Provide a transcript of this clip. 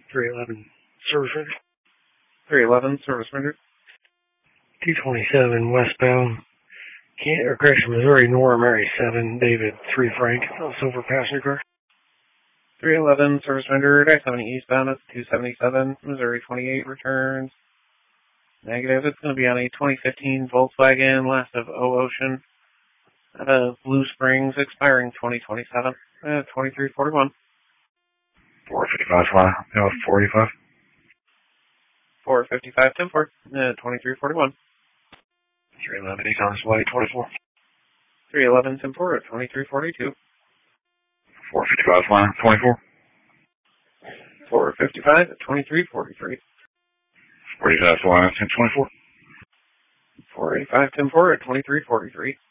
311 service render. 311 service render. 227 westbound. Gresham, Missouri, Nora Mary 7, David 3 Frank, silver passenger car. 311 service rendered, I-70 eastbound at 277, Missouri 28 returns. Negative, it's going to be on a 2015 Volkswagen, last of O-Ocean, out of Blue Springs, expiring 2027, 2341. 455, 485. 455, 10-4, 2341. 311, Eton Display, 24. 311, 10-4, 2342. 455, 24. 455 at 2343. 45, 10, 24. 485, 10-4 at 2343.